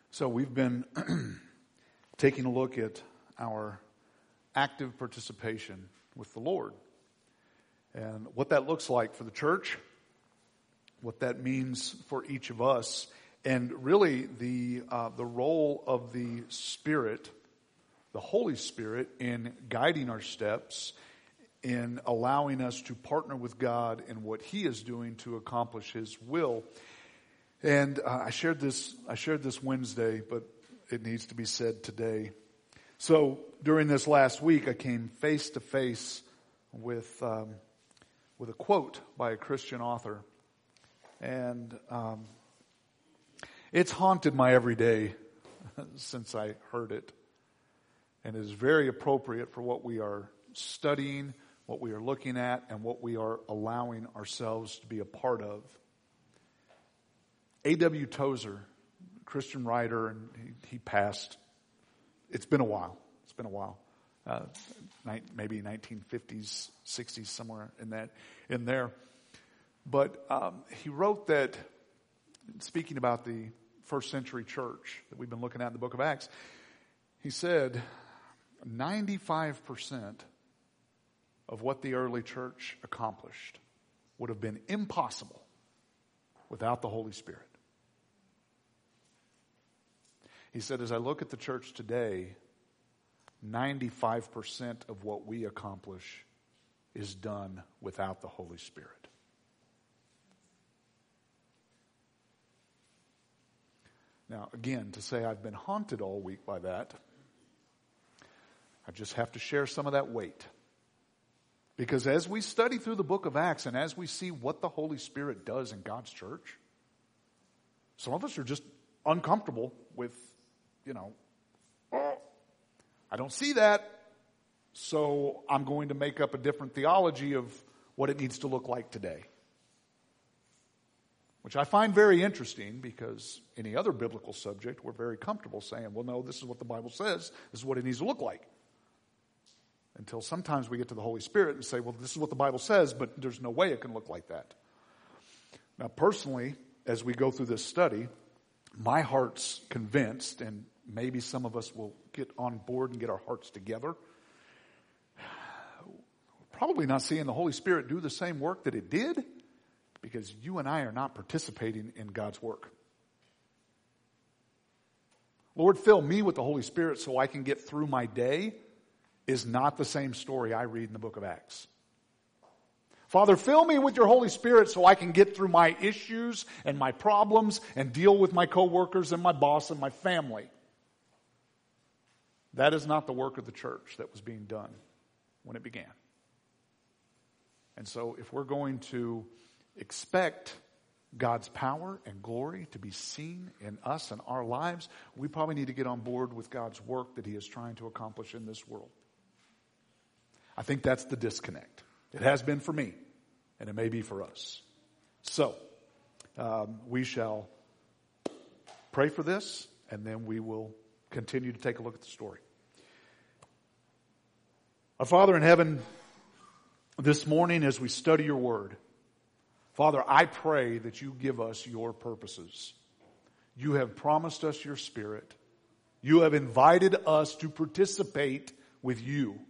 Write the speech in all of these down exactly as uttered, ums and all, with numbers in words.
So we've been taking a look at our active participation with the Lord and what that looks like for the church, what that means for each of us, and really the uh, the role of the Spirit, the Holy Spirit, in guiding our steps, in allowing us to partner with God in what He is doing to accomplish His will. And uh, I shared this I shared this Wednesday, but it needs to be said today. So during this last week, I came face to face with um, with a quote by a Christian author, and um, it's haunted my everyday since I heard it, and it is very appropriate for what we are studying, what we are looking at, and what we are allowing ourselves to be a part of. A W Tozer, Christian writer, and he, he passed. It's been a while. It's been a while. Uh, maybe nineteen fifties, sixties, somewhere in that, in there. But um, he wrote that, speaking about the first century church that we've been looking at in the book of Acts, he said ninety-five percent of what the early church accomplished would have been impossible without the Holy Spirit. He said, as I look at the church today, ninety-five percent of what we accomplish is done without the Holy Spirit. Now, again, to say I've been haunted all week by that, I just have to share some of that weight. Because as we study through the book of Acts and as we see what the Holy Spirit does in God's church, some of us are just uncomfortable with, you know, oh, I don't see that, so I'm going to make up a different theology of what it needs to look like today. Which I find very interesting, because any other biblical subject, we're very comfortable saying, well, no, this is what the Bible says, this is what it needs to look like. Until sometimes we get to the Holy Spirit and say, well, this is what the Bible says, but there's no way it can look like that. Now, personally, as we go through this study, my heart's convinced, and maybe some of us will get on board and get our hearts together, probably not seeing the Holy Spirit do the same work that it did, because you and I are not participating in God's work. Lord, fill me with the Holy Spirit so I can get through my day is not the same story I read in the book of Acts. Father, fill me with your Holy Spirit so I can get through my issues and my problems and deal with my coworkers and my boss and my family. That is not the work of the church that was being done when it began. And so if we're going to expect God's power and glory to be seen in us and our lives, we probably need to get on board with God's work that He is trying to accomplish in this world. I think that's the disconnect. It has been for me, and it may be for us. So, um, we shall pray for this, and then we will continue to take a look at the story. Our Father in heaven, this morning as we study your word, Father, I pray that you give us your purposes. You have promised us your Spirit. You have invited us to participate with you.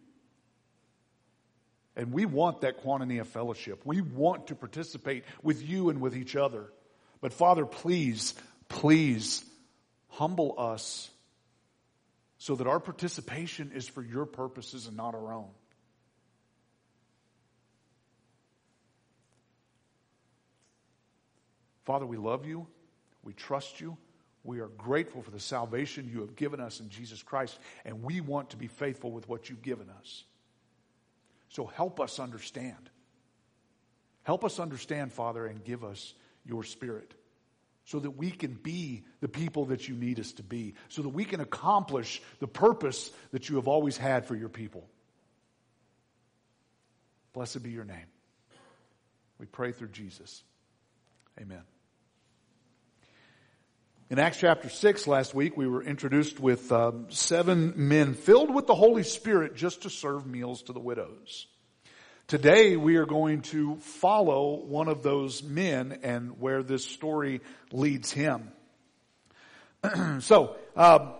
And we want that koinonia fellowship. We want to participate with you and with each other. But Father, please, please humble us so that our participation is for your purposes and not our own. Father, we love you. We trust you. We are grateful for the salvation you have given us in Jesus Christ, and we want to be faithful with what you've given us. So help us understand. Help us understand, Father, and give us your Spirit so that we can be the people that you need us to be, so that we can accomplish the purpose that you have always had for your people. Blessed be your name. We pray through Jesus. Amen. In Acts chapter six last week, we were introduced with um, seven men filled with the Holy Spirit just to serve meals to the widows. Today, we are going to follow one of those men and where this story leads him. so, um,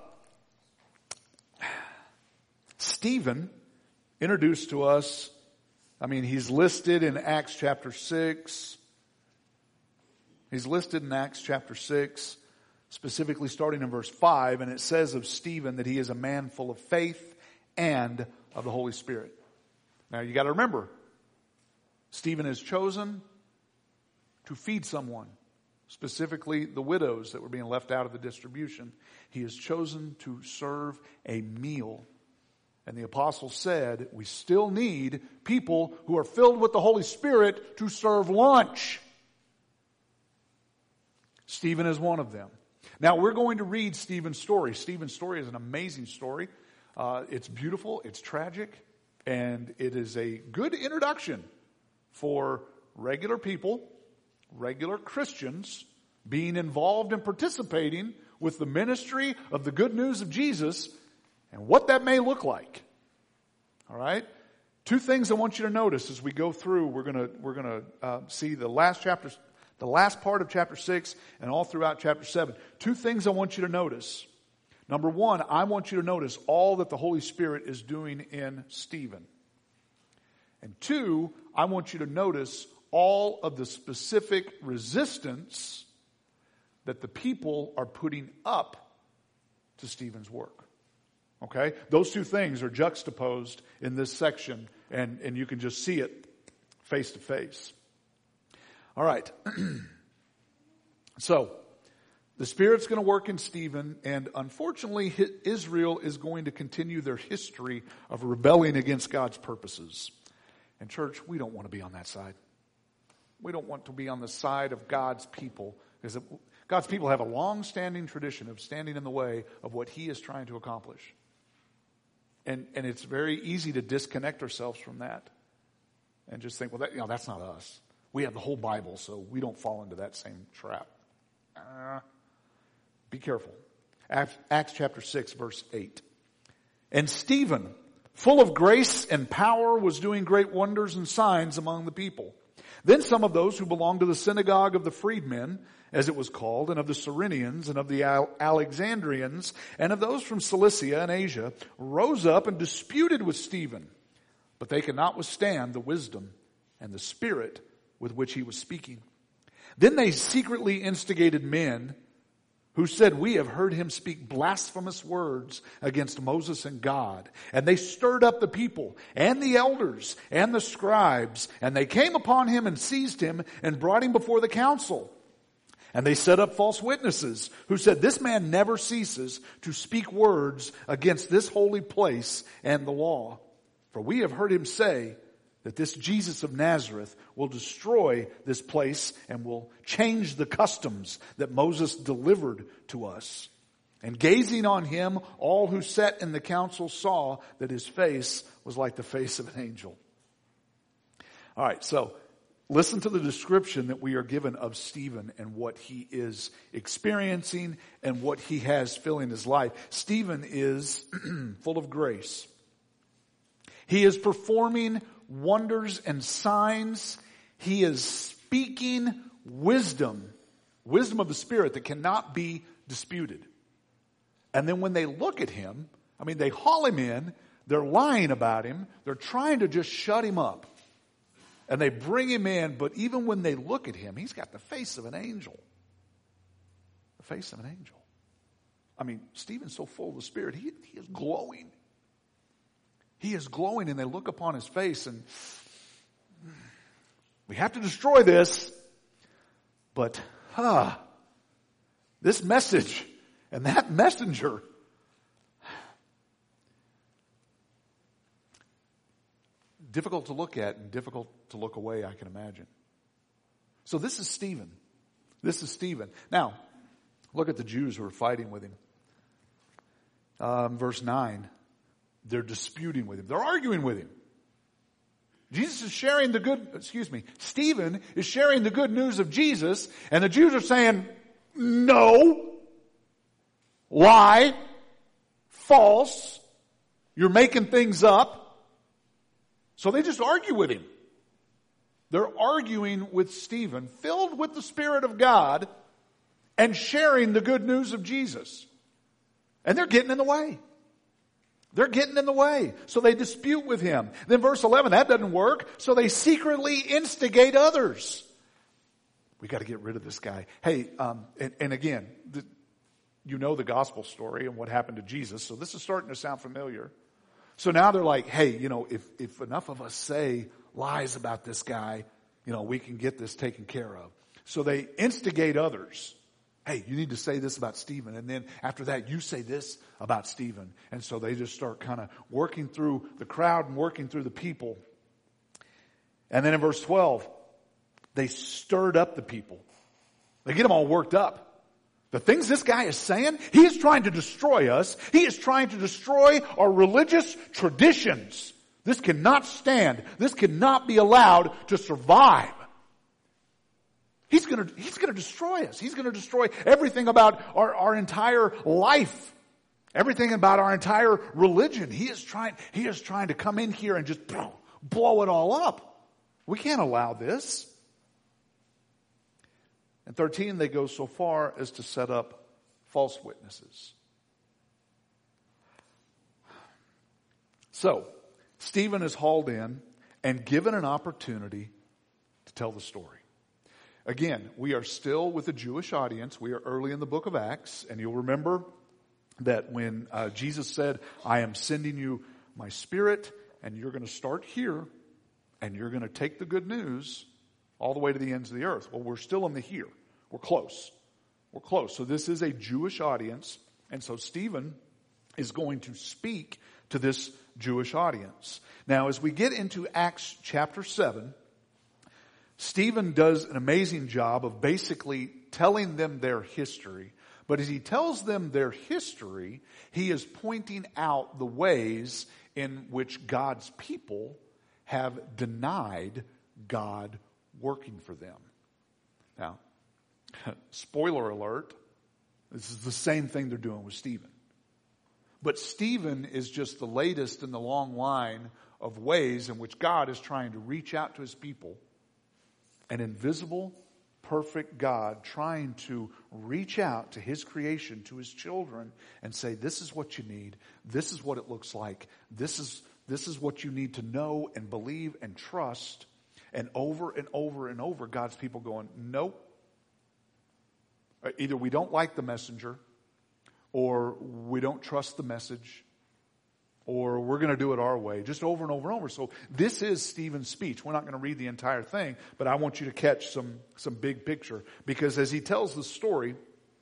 Stephen introduced to us, I mean, he's listed in Acts chapter six. He's listed in Acts chapter six, specifically starting in verse five, and it says of Stephen that he is a man full of faith and of the Holy Spirit. Now you got to remember, Stephen is chosen to feed someone, specifically the widows that were being left out of the distribution. He is chosen to serve a meal. And the apostle said, we still need people who are filled with the Holy Spirit to serve lunch. Stephen is one of them. Now we're going to read Stephen's story. Stephen's story is an amazing story. Uh, it's beautiful, it's tragic, and it is a good introduction for regular people, regular Christians, being involved and participating with the ministry of the good news of Jesus and what that may look like. All right? Two things I want you to notice as we go through. We're going to we're going to uh, see the last chapter, the last part of chapter six, and all throughout chapter seven. Two things I want you to notice. Number one, I want you to notice all that the Holy Spirit is doing in Stephen. And two, I want you to notice all of the specific resistance that the people are putting up to Stephen's work. Okay? Those two things are juxtaposed in this section, and, and you can just see it face to face. All right. So, the Spirit's going to work in Stephen, and unfortunately, Israel is going to continue their history of rebelling against God's purposes. And church, we don't want to be on that side. We don't want to be on the side of God's people, because God's people have a long-standing tradition of standing in the way of what He is trying to accomplish. And, and it's very easy to disconnect ourselves from that and just think, well, that, you know, that's not us. We have the whole Bible, so we don't fall into that same trap. Uh, be careful. Acts, Acts chapter six, verse eight. And Stephen, full of grace and power, was doing great wonders and signs among the people. Then some of those who belonged to the synagogue of the freedmen, as it was called, and of the Cyrenians, and of the Alexandrians, and of those from Cilicia and Asia, rose up and disputed with Stephen. But they could not withstand the wisdom and the spirit with which he was speaking. Then they secretly instigated men who said, we have heard him speak blasphemous words against Moses and God. And they stirred up the people and the elders and the scribes, and they came upon him and seized him and brought him before the council. And they set up false witnesses who said, this man never ceases to speak words against this holy place and the law. For we have heard him say that this Jesus of Nazareth will destroy this place and will change the customs that Moses delivered to us. And gazing on him, all who sat in the council saw that his face was like the face of an angel. All right, so listen to the description that we are given of Stephen and what he is experiencing and what he has filling his life. Stephen is full of grace. He is performing wonders and signs. He is speaking wisdom, wisdom of the Spirit that cannot be disputed. And then when they look at him, I mean, they haul him in, they're lying about him, they're trying to just shut him up. And they bring him in, but even when they look at him, he's got the face of an angel. The face of an angel. I mean, Stephen's so full of the Spirit, he, he is glowing. He is glowing, and they look upon his face, and we have to destroy this. But, ah, this message and that messenger, difficult to look at and difficult to look away, I can imagine. So this is Stephen. This is Stephen. Now, look at the Jews who are fighting with him. Um, verse nine. They're disputing with him. They're arguing with him. Jesus is sharing the good, excuse me, Stephen is sharing the good news of Jesus, and the Jews are saying, no, lie, false, you're making things up. So they just argue with him. They're arguing with Stephen, filled with the Spirit of God, and sharing the good news of Jesus. And they're getting in the way. They're getting in the way. So they dispute with him. Then verse eleven, that doesn't work. So they secretly instigate others. We got to get rid of this guy. Hey, um, and, and again, the, you know the gospel story and what happened to Jesus. So this is starting to sound familiar. So now they're like, hey, you know, if, if enough of us say lies about this guy, you know, we can get this taken care of. So they instigate others. Hey, you need to say this about Stephen. And then after that, you say this about Stephen. And so they just start kind of working through the crowd and working through the people. And then in verse twelve, they stirred up the people. They get them all worked up. The things this guy is saying, he is trying to destroy us. He is trying to destroy our religious traditions. This cannot stand. This cannot be allowed to survive. He's going to, he's going to destroy us. He's going to destroy everything about our, our entire life. Everything about our entire religion. He is trying, he is trying to come in here and just blow it all up. We can't allow this. And thirteen, they go so far as to set up false witnesses. So, Stephen is hauled in and given an opportunity to tell the story. Again, we are still with a Jewish audience. We are early in the book of Acts. And you'll remember that when uh, Jesus said, I am sending you my Spirit, and you're going to start here, and you're going to take the good news all the way to the ends of the earth. Well, we're still in the here. We're close. We're close. So this is a Jewish audience. And so Stephen is going to speak to this Jewish audience. Now, as we get into Acts chapter seven, Stephen does an amazing job of basically telling them their history. But as he tells them their history, he is pointing out the ways in which God's people have denied God working for them. Now, spoiler alert, this is the same thing they're doing with Stephen. But Stephen is just the latest in the long line of ways in which God is trying to reach out to his people. An invisible, perfect God trying to reach out to his creation, to his children, and say, this is what you need. This is what it looks like. This is, this is what you need to know and believe and trust. And over and over and over, God's people going, nope. Either we don't like the messenger, or we don't trust the message, or we're going to do it our way, just over and over and over. So this is Stephen's speech. We're not going to read the entire thing, but I want you to catch some, some big picture. Because as he tells the story,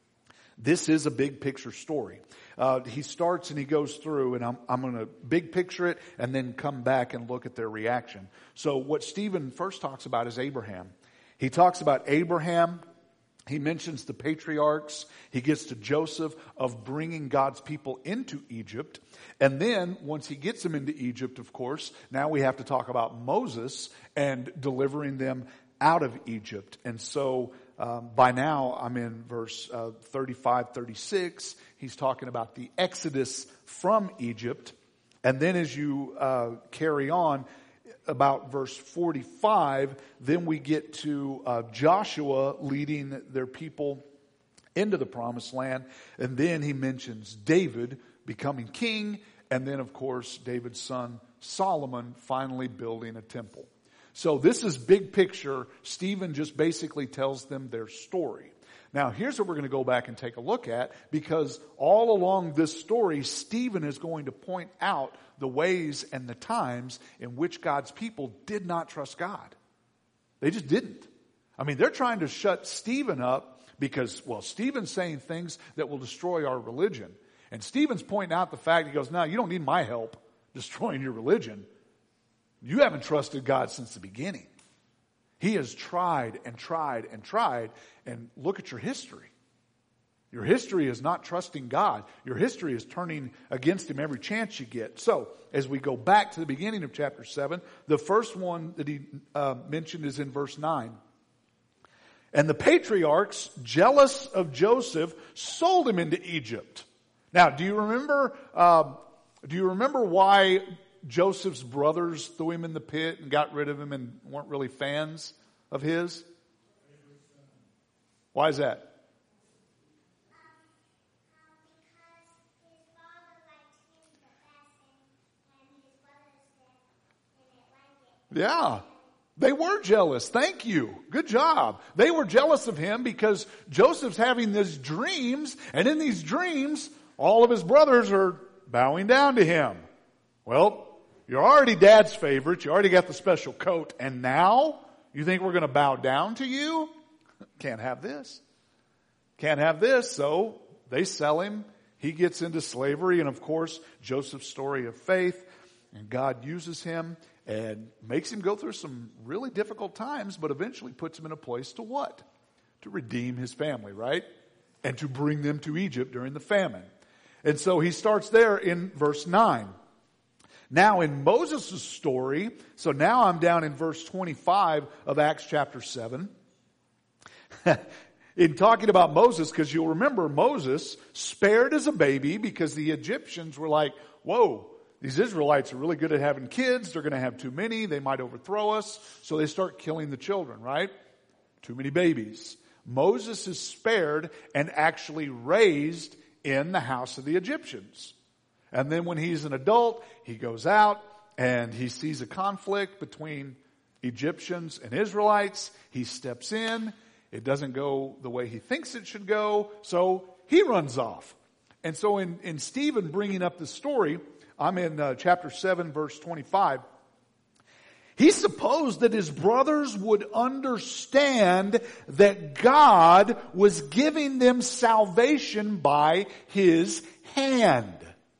this is a big picture story. Uh, he starts and he goes through, and I'm, I'm going to big picture it and then come back and look at their reaction. So what Stephen first talks about is Abraham. He talks about Abraham. He mentions the patriarchs. He gets to Joseph of bringing God's people into Egypt. And then once he gets them into Egypt, of course, now we have to talk about Moses and delivering them out of Egypt. And so um, by now I'm in verse uh, thirty-five, thirty-six. He's talking about the exodus from Egypt. And then as you uh, carry on, about verse forty-five, then we get to uh, Joshua leading their people into the promised land. And then he mentions David becoming king. And then, of course, David's son Solomon finally building a temple. So this is big picture. Stephen just basically tells them their story. Now, here's what we're going to go back and take a look at, because all along this story, Stephen is going to point out the ways and the times in which God's people did not trust God. They just didn't. I mean, they're trying to shut Stephen up because, well, Stephen's saying things that will destroy our religion. And Stephen's pointing out the fact, he goes, no, you don't need my help destroying your religion. You haven't trusted God since the beginning. He has tried and tried and tried, and look at your history. Your history is not trusting God. Your history is turning against Him every chance you get. So, as we go back to the beginning of chapter seven, the first one that he uh, mentioned is in verse nine. And the patriarchs, jealous of Joseph, sold him into Egypt. Now, do you remember? Uh, do you remember why Joseph's brothers threw him in the pit and got rid of him and weren't really fans of his? Why is that? Yeah. They were jealous. Thank you. Good job. They were jealous of him because Joseph's having these dreams, and in these dreams, all of his brothers are bowing down to him. Well, you're already dad's favorite. You already got the special coat, and now you think we're going to bow down to you? Can't have this. Can't have this. So they sell him. He gets into slavery, and of course, Joseph's story of faith, and God uses him and makes him go through some really difficult times, but eventually puts him in a place to what? To redeem his family, right? And to bring them to Egypt during the famine. And so he starts there in verse nine. Now in Moses' story, so now I'm down in verse twenty-five of Acts chapter seven. In talking about Moses, because you'll remember Moses spared as a baby because the Egyptians were like, whoa, these Israelites are really good at having kids. They're going to have too many. They might overthrow us. So they start killing the children, right? Too many babies. Moses is spared and actually raised in the house of the Egyptians. And then when he's an adult, he goes out and he sees a conflict between Egyptians and Israelites. He steps in. It doesn't go the way he thinks it should go. So he runs off. And so in, in Stephen bringing up the story, I'm in uh, chapter seven, verse twenty-five. He supposed that his brothers would understand that God was giving them salvation by his hand.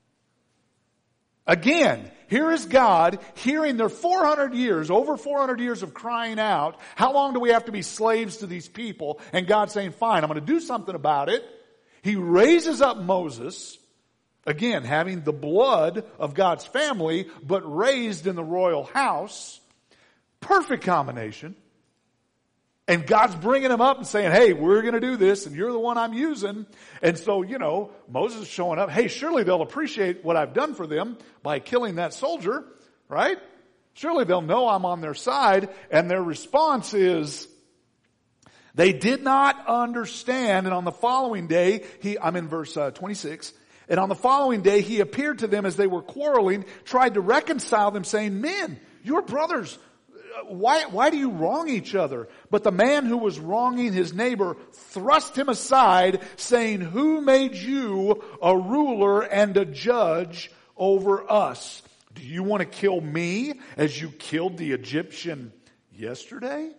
Again, here is God hearing their four hundred years, over four hundred years of crying out, how long do we have to be slaves to these people? And God saying, fine, I'm going to do something about it. He raises up Moses, again, having the blood of God's family, but raised in the royal house. Perfect combination. And God's bringing him up and saying, hey, we're going to do this, and you're the one I'm using. And so, you know, Moses is showing up. Hey, surely they'll appreciate what I've done for them by killing that soldier, right? Surely they'll know I'm on their side. And their response is, they did not understand. And on the following day, he, I'm in verse uh, twenty-six. And on the following day, he appeared to them as they were quarreling, tried to reconcile them, saying, men, you're brothers. Why, why do you wrong each other? But the man who was wronging his neighbor thrust him aside, saying, who made you a ruler and a judge over us? Do you want to kill me as you killed the Egyptian yesterday?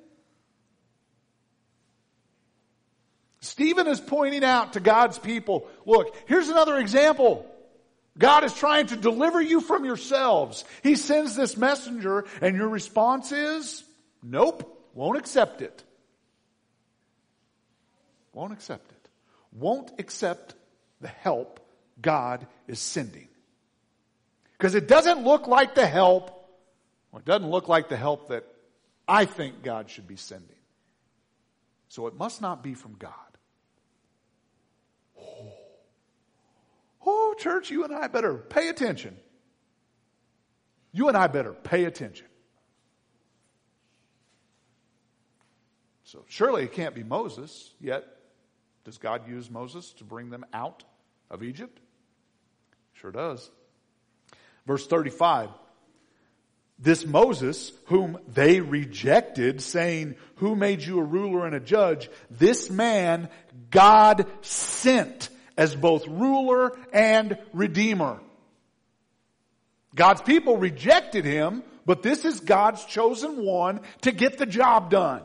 Stephen is pointing out to God's people, look, here's another example. God is trying to deliver you from yourselves. He sends this messenger, and your response is, nope, won't accept it. Won't accept it. Won't accept the help God is sending. Because it doesn't look like the help, or it doesn't look like the help that I think God should be sending. So it must not be from God. Oh, church, you and I better pay attention. You and I better pay attention. So surely it can't be Moses, yet does God use Moses to bring them out of Egypt? Sure does. Verse thirty-five. This Moses, whom they rejected, saying, who made you a ruler and a judge? This man God sent as both ruler and redeemer. God's people rejected him, but this is God's chosen one to get the job done.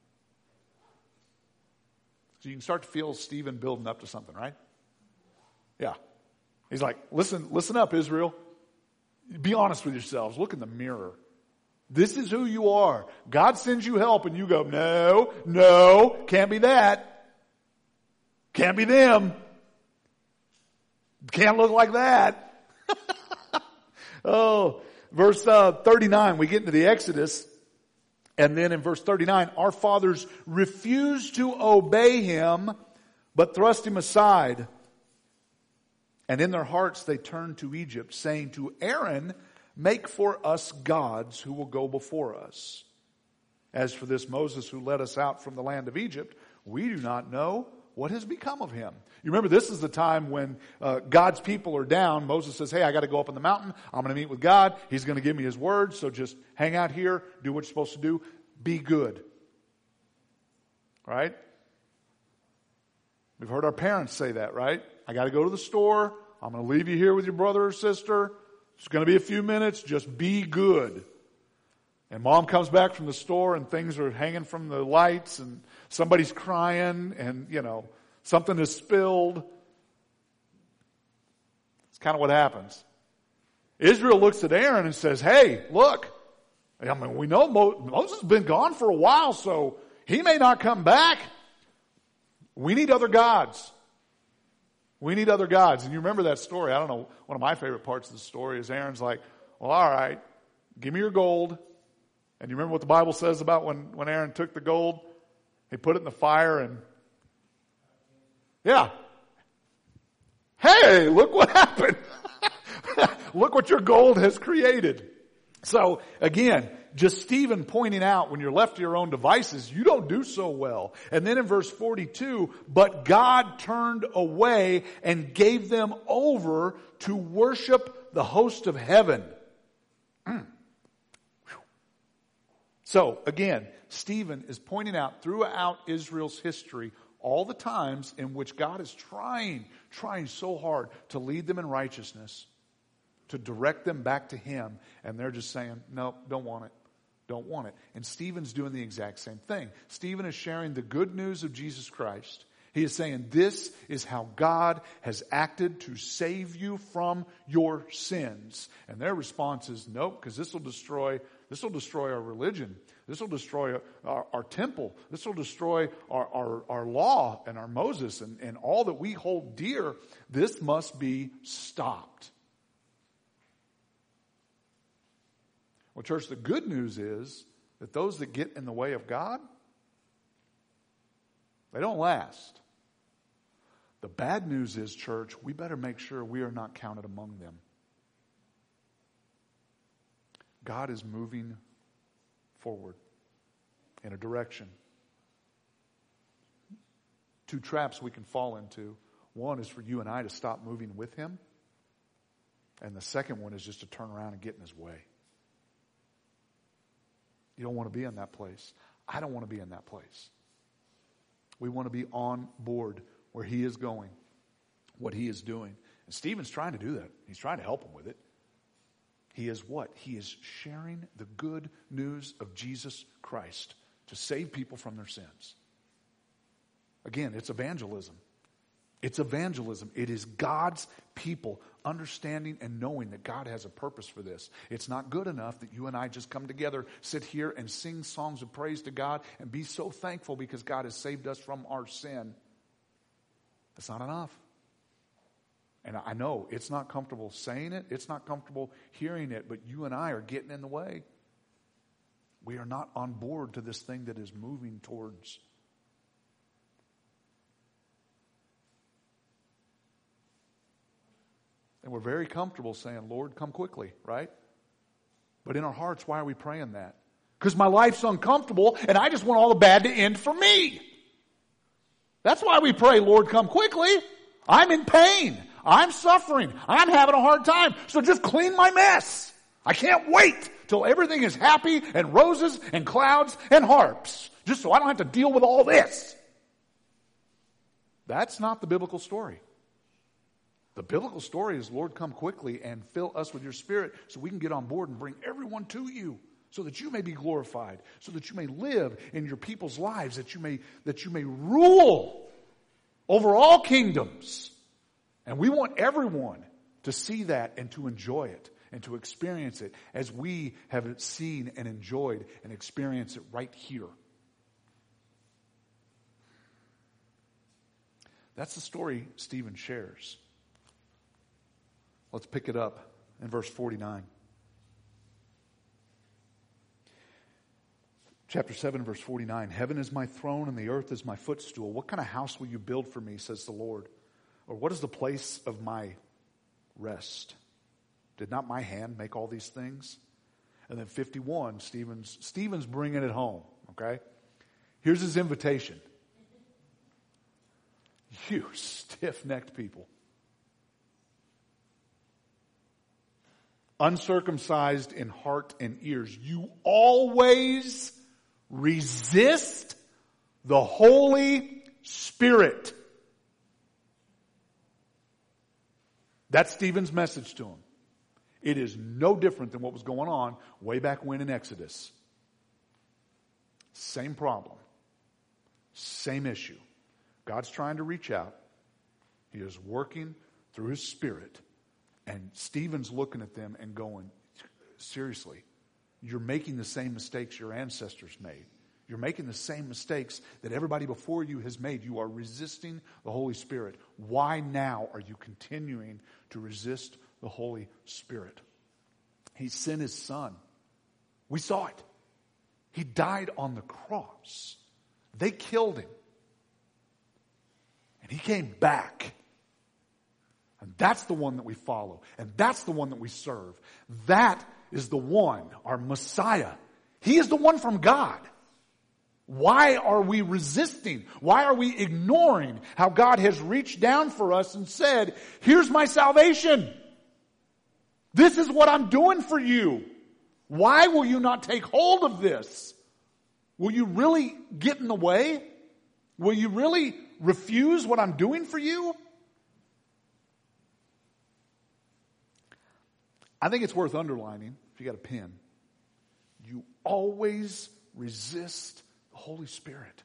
So you can start to feel Stephen building up to something, right? Yeah. He's like, listen, listen up, Israel. Be honest with yourselves. Look in the mirror. This is who you are. God sends you help and you go, no, no, can't be that. Can't be them. Can't look like that. Oh, verse uh, thirty-nine, we get into the Exodus. And then in verse thirty-nine, our fathers refused to obey him, but thrust him aside. And in their hearts they turned to Egypt, saying to Aaron, make for us gods who will go before us. As for this Moses who led us out from the land of Egypt, we do not know what has become of him? You remember, this is the time when uh, God's people are down. Moses says, hey, I got to go up on the mountain. I'm going to meet with God. He's going to give me his word. So just hang out here. Do what you're supposed to do. Be good. Right? We've heard our parents say that, right? I got to go to the store. I'm going to leave you here with your brother or sister. It's going to be a few minutes. Just be good. And mom comes back from the store and things are hanging from the lights and somebody's crying and, you know, something is spilled. It's kind of what happens. Israel looks at Aaron and says, hey, look, I mean, we know Mo- Moses has been gone for a while, so he may not come back. We need other gods. We need other gods. And you remember that story. I don't know, one of my favorite parts of the story is Aaron's like, well, all right, give me your gold. And you remember what the Bible says about when, when Aaron took the gold? He put it in the fire and, yeah. Hey, look what happened. Look what your gold has created. So again, just Stephen pointing out when you're left to your own devices, you don't do so well. And then in verse forty-two, but God turned away and gave them over to worship the host of heaven. Mm. So again, Stephen is pointing out throughout Israel's history all the times in which God is trying, trying so hard to lead them in righteousness, to direct them back to him, and they're just saying, no, don't want it. Don't want it. And Stephen's doing the exact same thing. Stephen is sharing the good news of Jesus Christ. He is saying this is how God has acted to save you from your sins. And their response is, nope, because this will destroy, this will destroy our religion. This will destroy our, our temple. This will destroy our, our, our law and our Moses and, and all that we hold dear. This must be stopped. Well, church, the good news is that those that get in the way of God, they don't last. The bad news is, church, we better make sure we are not counted among them. God is moving forward in a direction. Two traps we can fall into. One is for you and I to stop moving with him. And the second one is just to turn around and get in his way. You don't want to be in that place. I don't want to be in that place. We want to be on board where he is going, what he is doing. And Stephen's trying to do that. He's trying to help him with it. He is what? He is sharing the good news of Jesus Christ to save people from their sins. Again, it's evangelism. It's evangelism. It is God's people understanding and knowing that God has a purpose for this. It's not good enough that you and I just come together, sit here and sing songs of praise to God and be so thankful because God has saved us from our sin. That's not enough. And I know it's not comfortable saying it. It's not comfortable hearing it, but you and I are getting in the way. We are not on board to this thing that is moving towards. And we're very comfortable saying, Lord, come quickly, right? But in our hearts, why are we praying that? Because my life's uncomfortable and I just want all the bad to end for me. That's why we pray, Lord, come quickly. I'm in pain. I'm suffering. I'm having a hard time. So just clean my mess. I can't wait till everything is happy and roses and clouds and harps. Just so I don't have to deal with all this. That's not the biblical story. The biblical story is, Lord, come quickly and fill us with your Spirit so we can get on board and bring everyone to you so that you may be glorified, so that you may live in your people's lives, that you may, that you may rule over all kingdoms. And we want everyone to see that and to enjoy it and to experience it as we have seen and enjoyed and experienced it right here. That's the story Stephen shares. Let's pick it up in verse forty-nine. Chapter seven, verse forty-nine. Heaven is my throne and the earth is my footstool. What kind of house will you build for me, says the Lord? Or what is the place of my rest? Did not my hand make all these things? And then fifty-one, Stephen's, Stephen's bringing it home, okay? Here's his invitation. You stiff-necked people. Uncircumcised in heart and ears. You always resist the Holy Spirit. That's Stephen's message to him. It is no different than what was going on way back when in Exodus. Same problem. Same issue. God's trying to reach out. He is working through His Spirit. And Stephen's looking at them and going, seriously, you're making the same mistakes your ancestors made. You're making the same mistakes that everybody before you has made. You are resisting the Holy Spirit. Why now are you continuing to resist the Holy Spirit? He sent His Son. We saw it. He died on the cross. They killed Him. And He came back. And that's the one that we follow. And that's the one that we serve. That is the one, our Messiah. He is the one from God. Why are we resisting? Why are we ignoring how God has reached down for us and said, here's my salvation. This is what I'm doing for you. Why will you not take hold of this? Will you really get in the way? Will you really refuse what I'm doing for you? I think it's worth underlining, if you got a pen, you always resist the Holy Spirit.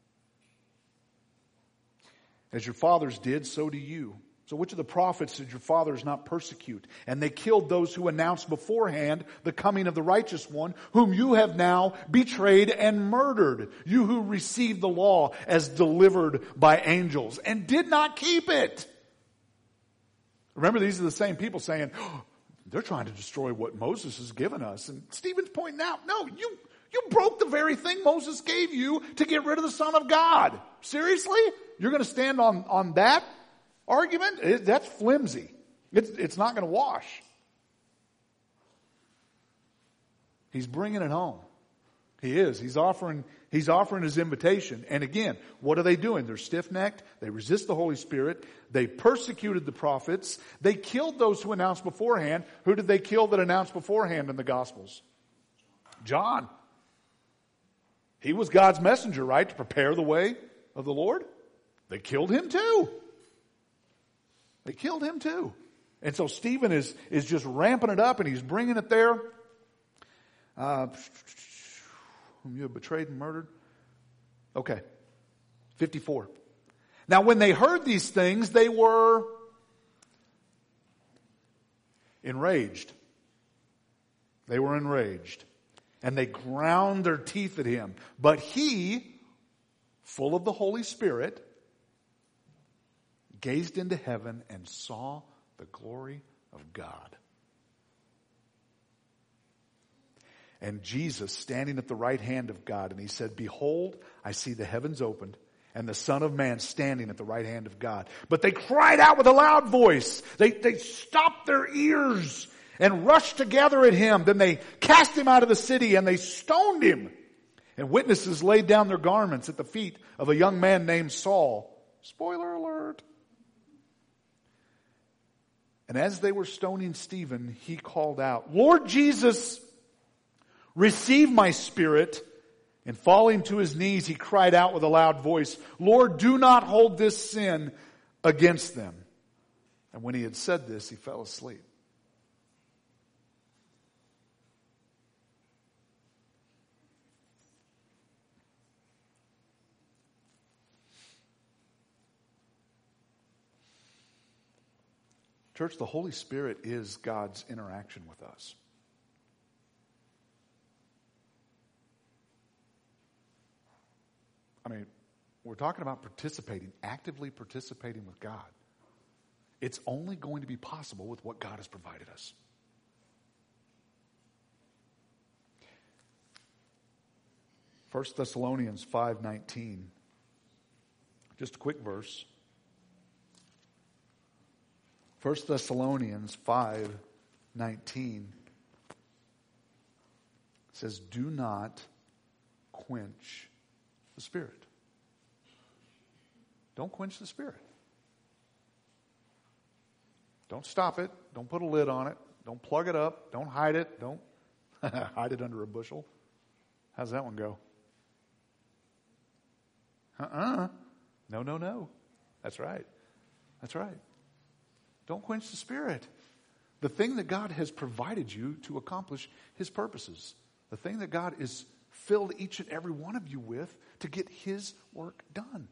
As your fathers did, so do you. So which of the prophets did your fathers not persecute? And they killed those who announced beforehand the coming of the righteous one, whom you have now betrayed and murdered. You who received the law as delivered by angels and did not keep it. Remember, these are the same people saying, oh, they're trying to destroy what Moses has given us. And Stephen's pointing out, no, you, you broke the very thing Moses gave you to get rid of the Son of God. Seriously? You're going to stand on, on that argument? It, that's flimsy. It's, it's not going to wash. He's bringing it home. He is. He's offering, he's offering his invitation. And again, what are they doing? They're stiff-necked. They resist the Holy Spirit. They persecuted the prophets. They killed those who announced beforehand. Who did they kill that announced beforehand in the Gospels? John. He was God's messenger, right? To prepare the way of the Lord. They killed him too. They killed him too. And so Stephen is, is just ramping it up and he's bringing it there. Uh, whom you have betrayed and murdered. Okay. fifty-four. Now when they heard these things, they were enraged. They were enraged. And they ground their teeth at him. But he, full of the Holy Spirit, gazed into heaven and saw the glory of God. And Jesus standing at the right hand of God, and he said, behold, I see the heavens opened, and the Son of Man standing at the right hand of God. But they cried out with a loud voice. They, they stopped their ears and rushed together at him. Then they cast him out of the city, and they stoned him. And witnesses laid down their garments at the feet of a young man named Saul. Spoiler alert. And as they were stoning Stephen, he called out, Lord Jesus, receive my spirit. And falling to his knees, he cried out with a loud voice, Lord, do not hold this sin against them. And when he had said this, he fell asleep. Church, the Holy Spirit is God's interaction with us. I mean, we're talking about participating, actively participating with God. It's only going to be possible with what God has provided us. First Thessalonians five nineteen. Just a quick verse. First Thessalonians five nineteen says, do not quench the Spirit. Don't quench the Spirit. Don't stop it. Don't put a lid on it. Don't plug it up. Don't hide it. Don't hide it under a bushel. How's that one go? Uh-uh. No, no, no. That's right. That's right. Don't quench the Spirit. The thing that God has provided you to accomplish His purposes. The thing that God has filled each and every one of you with to get His work done.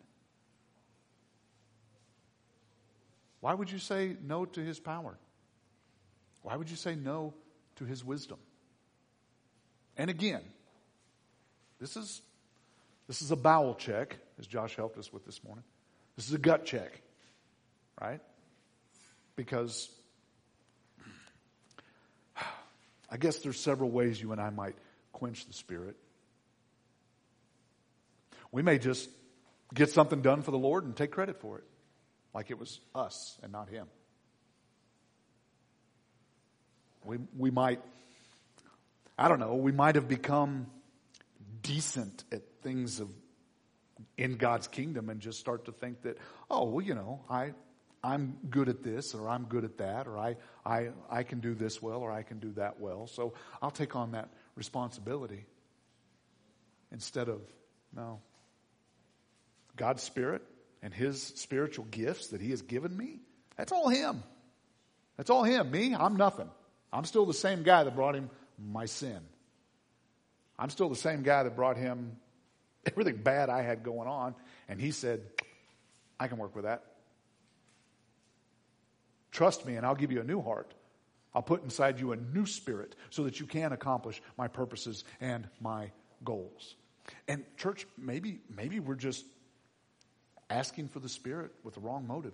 Why would you say no to His power? Why would you say no to His wisdom? And again, this is this is a bowel check, as Josh helped us with this morning. This is a gut check, right? Because I guess there's several ways you and I might quench the Spirit. We may just get something done for the Lord and take credit for it, like it was us and not Him. We we might, I don't know, we might have become decent at things of in God's kingdom and just start to think that, oh, well, you know, I I'm good at this, or I'm good at that, or I I I can do this well, or I can do that well, so I'll take on that responsibility. Instead of, no, God's Spirit and His spiritual gifts that He has given me, that's all Him. That's all Him. Me, I'm nothing. I'm still the same guy that brought Him my sin. I'm still the same guy that brought Him everything bad I had going on, and He said, I can work with that. Trust me, and I'll give you a new heart. I'll put inside you a new spirit so that you can accomplish my purposes and my goals. And church, maybe maybe we're just asking for the Spirit with the wrong motive.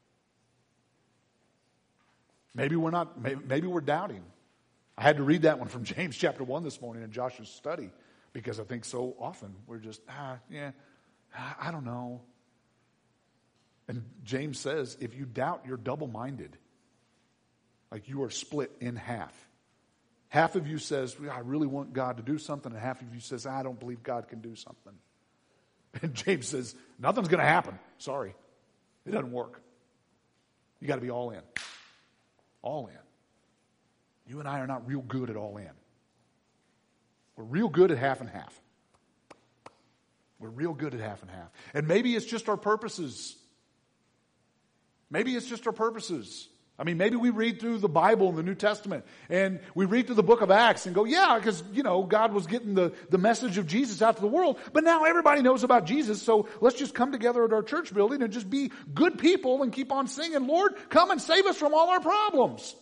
Maybe we're not, maybe, maybe we're doubting. I had to read that one from James chapter one this morning in Josh's study, because I think so often we're just, ah, yeah, I don't know. And James says, if you doubt, you're double-minded. Like you are split in half. Half of you says, I really want God to do something, and half of you says, I don't believe God can do something. And James says, nothing's going to happen. Sorry. It doesn't work. You got to be all in. All in. You and I are not real good at all in. We're real good at half and half. We're real good at half and half. And maybe it's just our purposes. Maybe it's just our purposes. I mean, maybe we read through the Bible in the New Testament and we read through the book of Acts and go, yeah, because, you know, God was getting the, the message of Jesus out to the world, but now everybody knows about Jesus, so let's just come together at our church building and just be good people and keep on singing, Lord, come and save us from all our problems.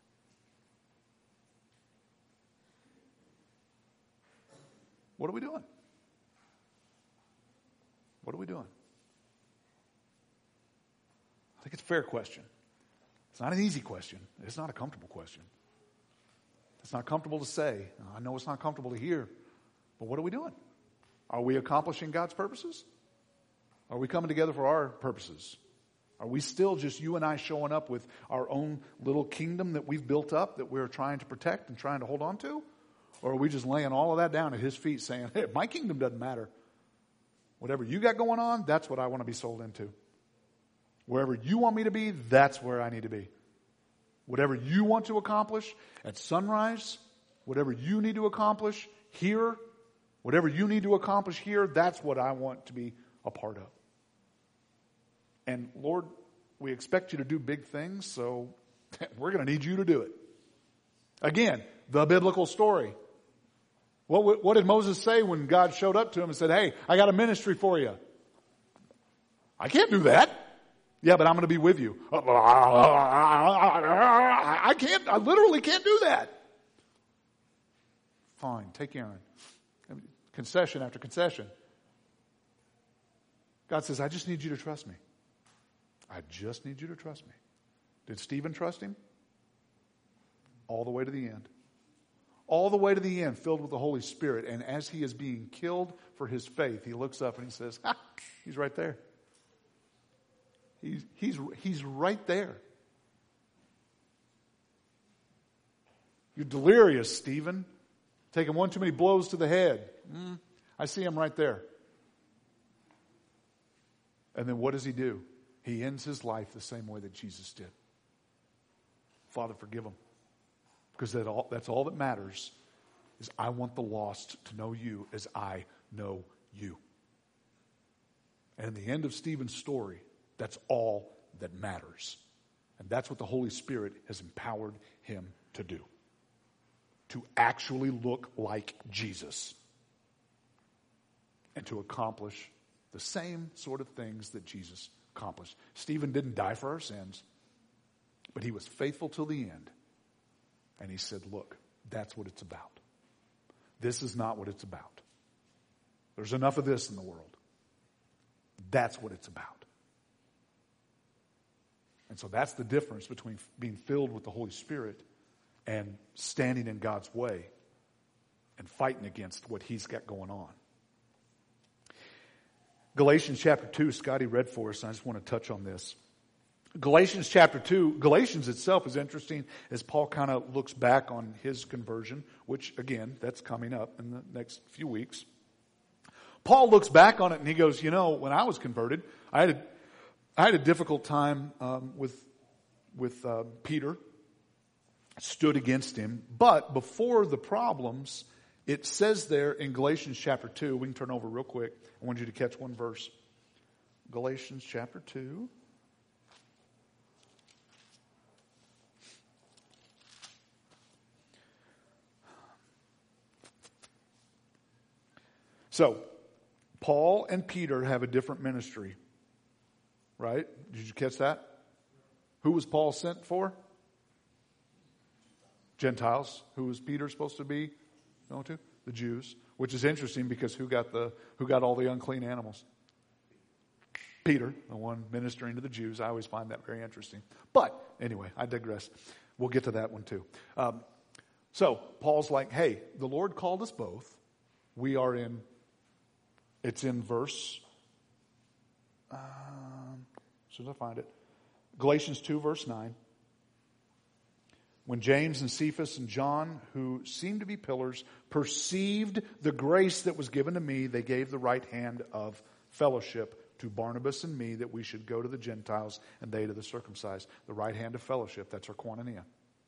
What are we doing? What are we doing? I think it's a fair question. It's not an easy question. It's not a comfortable question. It's not comfortable to say. I know it's not comfortable to hear. But what are we doing? Are we accomplishing God's purposes? Are we coming together for our purposes? Are we still just you and I showing up with our own little kingdom that we've built up that we're trying to protect and trying to hold on to? Or are we just laying all of that down at His feet saying, hey, my kingdom doesn't matter. Whatever you got going on, that's what I want to be sold into. Wherever you want me to be, that's where I need to be. Whatever you want to accomplish at Sunrise, whatever you need to accomplish here, whatever you need to accomplish here, that's what I want to be a part of. And Lord, we expect you to do big things, so we're going to need you to do it. Again, the biblical story. What, what did Moses say when God showed up to him and said, hey, I got a ministry for you? I can't do that. Yeah, but I'm going to be with you. I can't, I literally can't do that. Fine, take Aaron. Concession after concession. God says, I just need you to trust me. I just need you to trust me. Did Stephen trust him? All the way to the end. All the way to the end, filled with the Holy Spirit. And as he is being killed for his faith, he looks up and he says, ah, he's right there. He's, he's, he's right there. You're delirious, Stephen. Taking one too many blows to the head. Mm, I see him right there. And then what does he do? He ends his life the same way that Jesus did. Father, forgive them. Because that all, that's all that matters is I want the lost to know you as I know you. And in the end of Stephen's story, that's all that matters. And that's what the Holy Spirit has empowered him to do. To actually look like Jesus. And to accomplish the same sort of things that Jesus accomplished. Stephen didn't die for our sins, but he was faithful till the end. And he said, look, that's what it's about. This is not what it's about. There's enough of this in the world. That's what it's about. And so that's the difference between being filled with the Holy Spirit and standing in God's way and fighting against what he's got going on. Galatians chapter two, Scotty read for us, and I just want to touch on this. Galatians chapter two, Galatians itself is interesting as Paul kind of looks back on his conversion, which again, that's coming up in the next few weeks. Paul looks back on it and he goes, you know, when I was converted, I had a, I had a difficult time um, with, with uh, Peter. Stood against him. But before the problems, it says there in Galatians chapter two, we can turn over real quick. I want you to catch one verse. Galatians chapter two. So, Paul and Peter have a different ministry. Right? Did you catch that? Who was Paul sent for? Gentiles. Who was Peter supposed to be going to? The Jews. Which is interesting because who got the who got all the unclean animals? Peter, the one ministering to the Jews. I always find that very interesting. But anyway, I digress. We'll get to that one too. Um, so Paul's like, hey, the Lord called us both. We are in, it's in verse, um, as soon as I find it, Galatians two verse nine. When James and Cephas and John, who seemed to be pillars, perceived the grace that was given to me, they gave the right hand of fellowship to Barnabas and me that we should go to the Gentiles and they to the circumcised. The right hand of fellowship, that's our koinonia.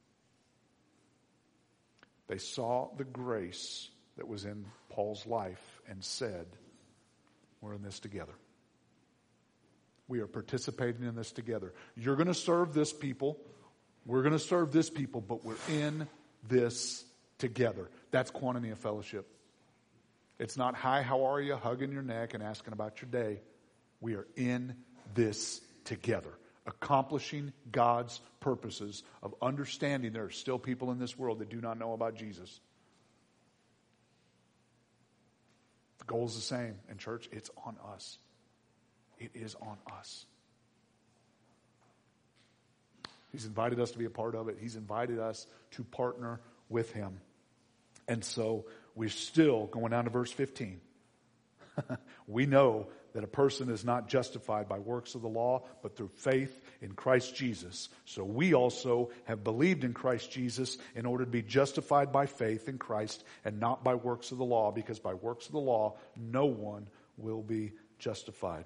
They saw the grace that was in Paul's life and said, we're in this together. We are participating in this together. You're going to serve this people. We're going to serve this people, but we're in this together. That's koinonia fellowship. It's not, hi, how are you, hugging your neck and asking about your day. We are in this together, accomplishing God's purposes of understanding there are still people in this world that do not know about Jesus. The goal is the same. And church, it's on us. It is on us. He's invited us to be a part of it. He's invited us to partner with him. And so we're still going down to verse fifteen. We know that a person is not justified by works of the law, but through faith in Christ Jesus. So we also have believed in Christ Jesus in order to be justified by faith in Christ and not by works of the law, because by works of the law, no one will be justified.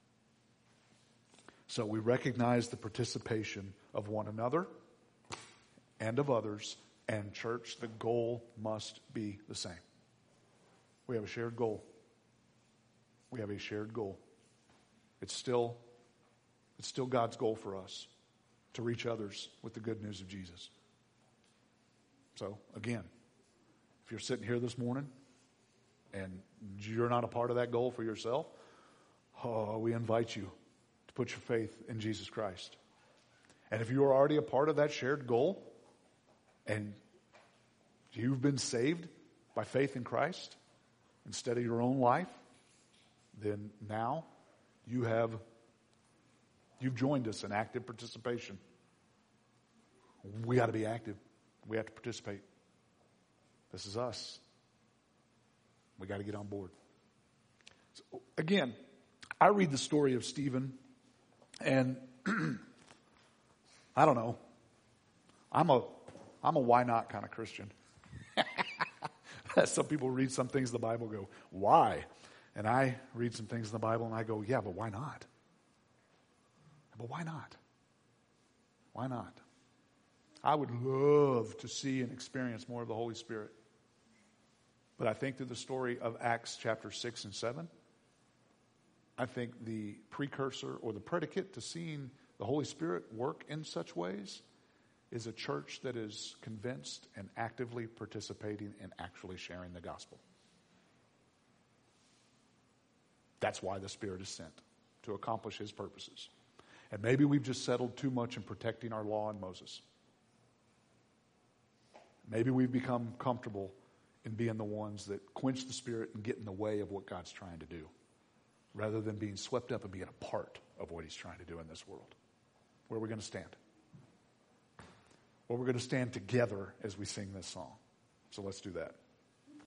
So we recognize the participation of one another and of others. And church, the goal must be the same. We have a shared goal. We have a shared goal. It's still, it's still God's goal for us to reach others with the good news of Jesus. So again, if you're sitting here this morning and you're not a part of that goal for yourself, oh, we invite you to put your faith in Jesus Christ. And if you are already a part of that shared goal and you've been saved by faith in Christ instead of your own life, then now you have you've joined us in active participation. We got to be active. We have to participate. This is us. We got to get on board. So, again, I read the story of Stephen, and I don't know. I'm a I'm a why not kind of Christian. Some people read some things in the Bible and go, why? And I read some things in the Bible and I go, yeah, but why not? But why not? Why not? I would love to see and experience more of the Holy Spirit. But I think through the story of Acts chapter six and seven, I think the precursor or the predicate to seeing the Holy Spirit work in such ways is a church that is convinced and actively participating in actually sharing the gospel. That's why the Spirit is sent, to accomplish His purposes. And maybe we've just settled too much in protecting our law and Moses. Maybe we've become comfortable in being the ones that quench the Spirit and get in the way of what God's trying to do, rather than being swept up and being a part of what He's trying to do in this world. Where are we going to stand? Well, we're going to stand together as we sing this song. So let's do that.